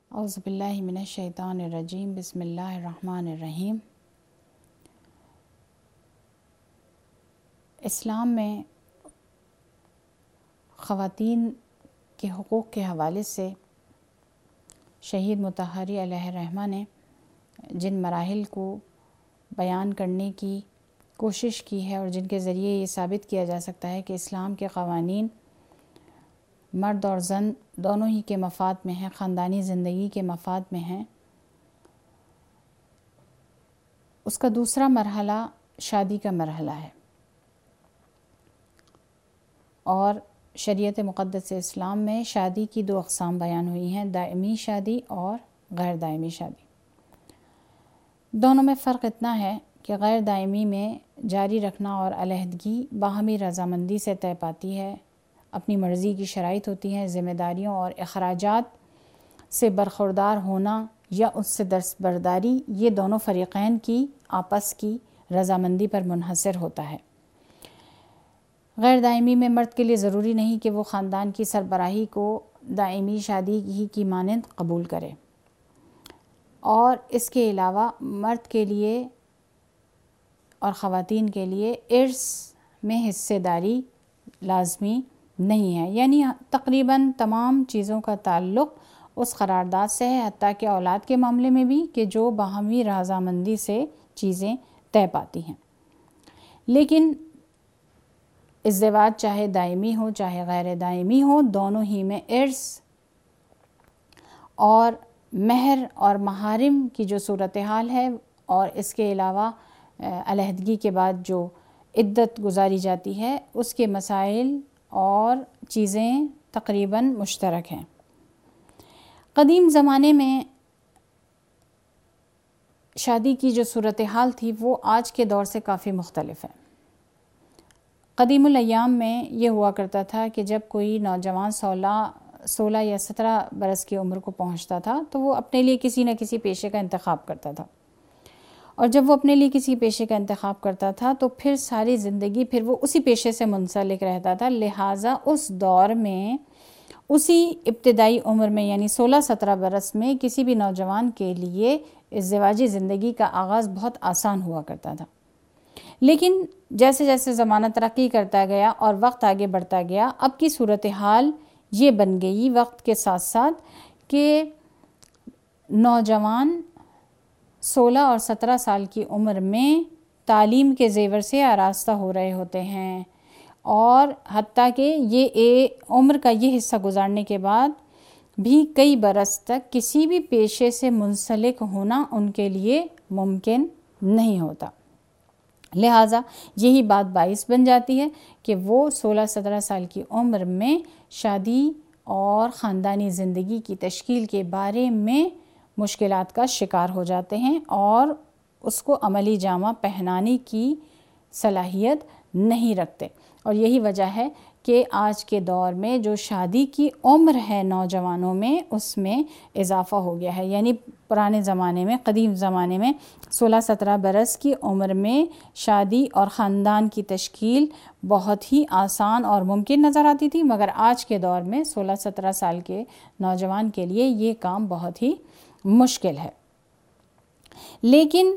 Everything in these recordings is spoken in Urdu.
اعوذ باللہ من الشیطان الرجیم بسم اللہ الرحمن الرحیم۔ اسلام میں خواتین کے حقوق کے حوالے سے شہید مطہری علیہ الرحمہ نے جن مراحل کو بیان کرنے کی کوشش کی ہے اور جن کے ذریعے یہ ثابت کیا جا سکتا ہے کہ اسلام کے قوانین مرد اور زن دونوں ہی کے مفاد میں ہیں، خاندانی زندگی کے مفاد میں ہیں، اس کا دوسرا مرحلہ شادی کا مرحلہ ہے۔ اور شریعت مقدس اسلام میں شادی کی دو اقسام بیان ہوئی ہیں، دائمی شادی اور غیر دائمی شادی۔ دونوں میں فرق اتنا ہے کہ غیر دائمی میں جاری رکھنا اور علیحدگی باہمی رضامندی سے طے پاتی ہے، اپنی مرضی کی شرائط ہوتی ہیں، ذمہ داریوں اور اخراجات سے برخوردار ہونا یا اس سے دستبرداری یہ دونوں فریقین کی آپس کی رضامندی پر منحصر ہوتا ہے۔ غیر دائمی میں مرد کے لیے ضروری نہیں کہ وہ خاندان کی سربراہی کو دائمی شادی ہی کی مانند قبول کرے، اور اس کے علاوہ مرد کے لیے اور خواتین کے لیے ارث میں حصے داری لازمی نہیں ہے، یعنی تقریباً تمام چیزوں کا تعلق اس قرارداد سے ہے، حتیٰ کہ اولاد کے معاملے میں بھی کہ جو باہمی رضامندی سے چیزیں طے پاتی ہیں۔ لیکن ازدواج چاہے دائمی ہو چاہے غیر دائمی ہو، دونوں ہی میں ارث اور مہر اور محارم کی جو صورتحال ہے اور اس کے علاوہ علیحدگی کے بعد جو عدت گزاری جاتی ہے، اس کے مسائل اور چیزیں تقریباً مشترک ہیں۔ قدیم زمانے میں شادی کی جو صورتحال تھی وہ آج کے دور سے کافی مختلف ہے۔ قدیم الایام میں یہ ہوا کرتا تھا کہ جب کوئی نوجوان 16 یا 17 برس کی عمر کو پہنچتا تھا تو وہ اپنے لیے کسی نہ کسی پیشے کا انتخاب کرتا تھا، اور جب وہ اپنے لیے کسی پیشے کا انتخاب کرتا تھا تو پھر ساری زندگی پھر وہ اسی پیشے سے منسلک رہتا تھا۔ لہٰذا اس دور میں اسی ابتدائی عمر میں یعنی 16-17 برس میں کسی بھی نوجوان کے لیے ازدواجی زندگی کا آغاز بہت آسان ہوا کرتا تھا۔ لیکن جیسے جیسے زمانہ ترقی کرتا گیا اور وقت آگے بڑھتا گیا، اب کی صورتحال یہ بن گئی وقت کے ساتھ ساتھ کہ نوجوان 16 اور 17 سال کی عمر میں تعلیم کے زیور سے آراستہ ہو رہے ہوتے ہیں، اور حتیٰ کہ یہ عمر کا یہ حصہ گزارنے کے بعد بھی کئی برس تک کسی بھی پیشے سے منسلک ہونا ان کے لیے ممکن نہیں ہوتا۔ لہٰذا یہی بات باعث بن جاتی ہے کہ وہ 16-17 سال کی عمر میں شادی اور خاندانی زندگی کی تشکیل کے بارے میں مشکلات کا شکار ہو جاتے ہیں اور اس کو عملی جامہ پہنانے کی صلاحیت نہیں رکھتے۔ اور یہی وجہ ہے کہ آج کے دور میں جو شادی کی عمر ہے نوجوانوں میں اس میں اضافہ ہو گیا ہے، یعنی پرانے زمانے میں قدیم زمانے میں 16-17 برس کی عمر میں شادی اور خاندان کی تشکیل بہت ہی آسان اور ممکن نظر آتی تھی، مگر آج کے دور میں 16-17 سال کے نوجوان کے لیے یہ کام بہت ہی مشکل ہے۔ لیکن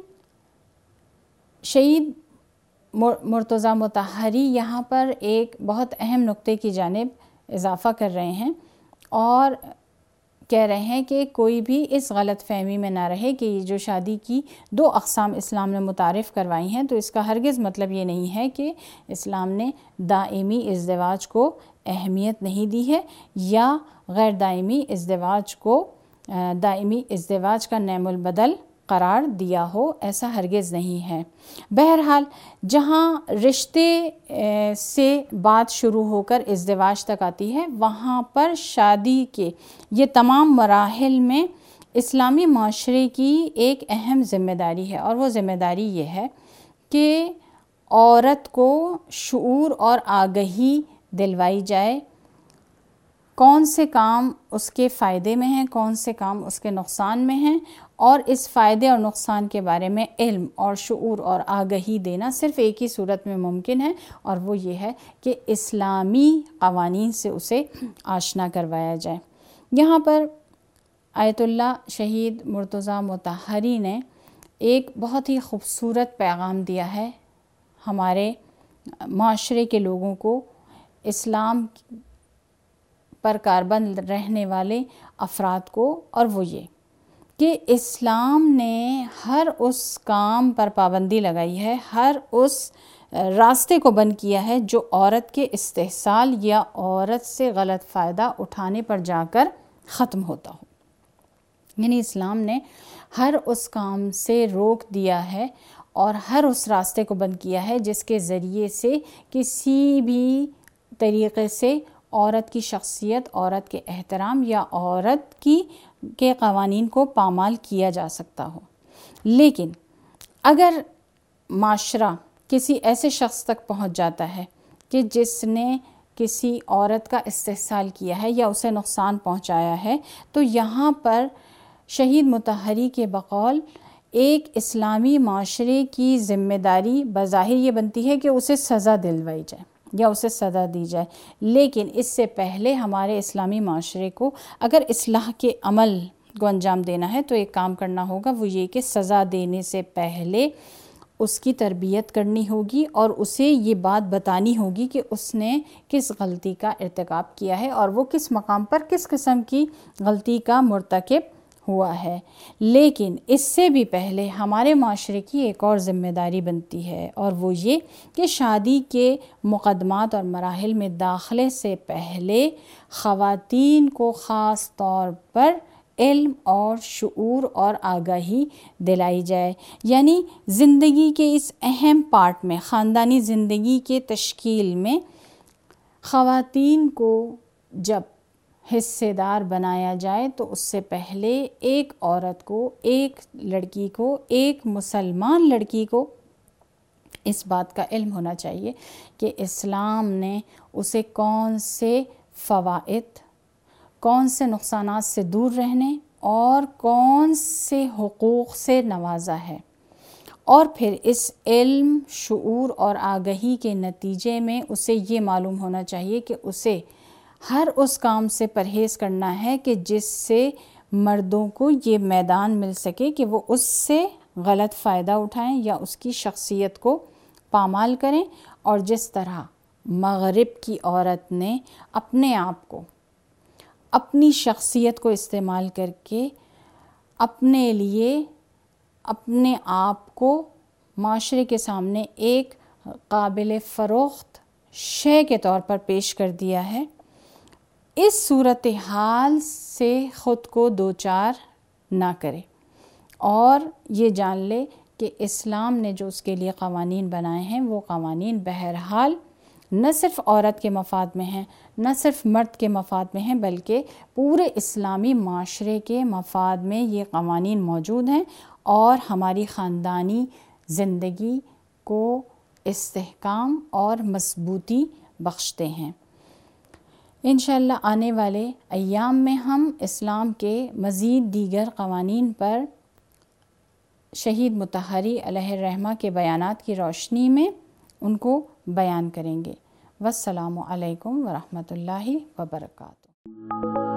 شہید مرتضی مطہری یہاں پر ایک بہت اہم نقطے کی جانب اضافہ کر رہے ہیں اور کہہ رہے ہیں کہ کوئی بھی اس غلط فہمی میں نہ رہے کہ یہ جو شادی کی دو اقسام اسلام نے متعارف کروائی ہیں تو اس کا ہرگز مطلب یہ نہیں ہے کہ اسلام نے دائمی ازدواج کو اہمیت نہیں دی ہے یا غیر دائمی ازدواج کو دائمی ازدواج کا نعم البدل قرار دیا ہو، ایسا ہرگز نہیں ہے۔ بہرحال جہاں رشتے سے بات شروع ہو کر ازدواج تک آتی ہے، وہاں پر شادی کے یہ تمام مراحل میں اسلامی معاشرے کی ایک اہم ذمہ داری ہے، اور وہ ذمہ داری یہ ہے کہ عورت کو شعور اور آگہی دلوائی جائے، کون سے کام اس کے فائدے میں ہیں، کون سے کام اس کے نقصان میں ہیں، اور اس فائدے اور نقصان کے بارے میں علم اور شعور اور آگہی دینا صرف ایک ہی صورت میں ممکن ہے، اور وہ یہ ہے کہ اسلامی قوانین سے اسے آشنا کروایا جائے۔ یہاں پر آیت اللہ شہید مرتضیٰ مطہری نے ایک بہت ہی خوبصورت پیغام دیا ہے ہمارے معاشرے کے لوگوں کو، اسلام پر کاربند رہنے والے افراد کو، اور وہ یہ کہ اسلام نے ہر اس کام پر پابندی لگائی ہے، ہر اس راستے کو بند کیا ہے جو عورت کے استحصال یا عورت سے غلط فائدہ اٹھانے پر جا کر ختم ہوتا ہو۔ یعنی اسلام نے ہر اس کام سے روک دیا ہے اور ہر اس راستے کو بند کیا ہے جس کے ذریعے سے کسی بھی طریقے سے عورت کی شخصیت، عورت کے احترام یا عورت کے قوانین کو پامال کیا جا سکتا ہو۔ لیکن اگر معاشرہ کسی ایسے شخص تک پہنچ جاتا ہے کہ جس نے کسی عورت کا استحصال کیا ہے یا اسے نقصان پہنچایا ہے، تو یہاں پر شہید مطہری کے بقول ایک اسلامی معاشرے کی ذمہ داری بظاہر یہ بنتی ہے کہ اسے سزا دلوائی جائے یا اسے سزا دی جائے، لیکن اس سے پہلے ہمارے اسلامی معاشرے کو اگر اصلاح کے عمل کو انجام دینا ہے تو ایک کام کرنا ہوگا، وہ یہ کہ سزا دینے سے پہلے اس کی تربیت کرنی ہوگی اور اسے یہ بات بتانی ہوگی کہ اس نے کس غلطی کا ارتکاب کیا ہے اور وہ کس مقام پر کس قسم کی غلطی کا مرتکب ہوا ہے۔ لیکن اس سے بھی پہلے ہمارے معاشرے کی ایک اور ذمہ داری بنتی ہے، اور وہ یہ کہ شادی کے مقدمات اور مراحل میں داخلے سے پہلے خواتین کو خاص طور پر علم اور شعور اور آگاہی دلائی جائے۔ یعنی زندگی کے اس اہم پارٹ میں، خاندانی زندگی کے تشکیل میں خواتین کو جب حصے دار بنایا جائے تو اس سے پہلے ایک عورت کو، ایک لڑکی کو، ایک مسلمان لڑکی کو اس بات کا علم ہونا چاہیے کہ اسلام نے اسے کون سے فوائد، کون سے نقصانات سے دور رہنے اور کون سے حقوق سے نوازا ہے، اور پھر اس علم، شعور اور آگہی کے نتیجے میں اسے یہ معلوم ہونا چاہیے کہ اسے ہر اس کام سے پرہیز کرنا ہے کہ جس سے مردوں کو یہ میدان مل سکے کہ وہ اس سے غلط فائدہ اٹھائیں یا اس کی شخصیت کو پامال کریں، اور جس طرح مغرب کی عورت نے اپنے آپ کو، اپنی شخصیت کو استعمال کر کے اپنے لیے، اپنے آپ کو معاشرے کے سامنے ایک قابل فروخت شے کے طور پر پیش کر دیا ہے، اس صورتحال سے خود کو دوچار نہ کرے اور یہ جان لے کہ اسلام نے جو اس کے لیے قوانین بنائے ہیں وہ قوانین بہرحال نہ صرف عورت کے مفاد میں ہیں، نہ صرف مرد کے مفاد میں ہیں، بلکہ پورے اسلامی معاشرے کے مفاد میں یہ قوانین موجود ہیں اور ہماری خاندانی زندگی کو استحکام اور مضبوطی بخشتے ہیں۔ انشاءاللہ آنے والے ایام میں ہم اسلام کے مزید دیگر قوانین پر شہید مطہری علیہ الرحمہ کے بیانات کی روشنی میں ان کو بیان کریں گے۔ والسلام علیکم ورحمۃ اللہ وبرکاتہ۔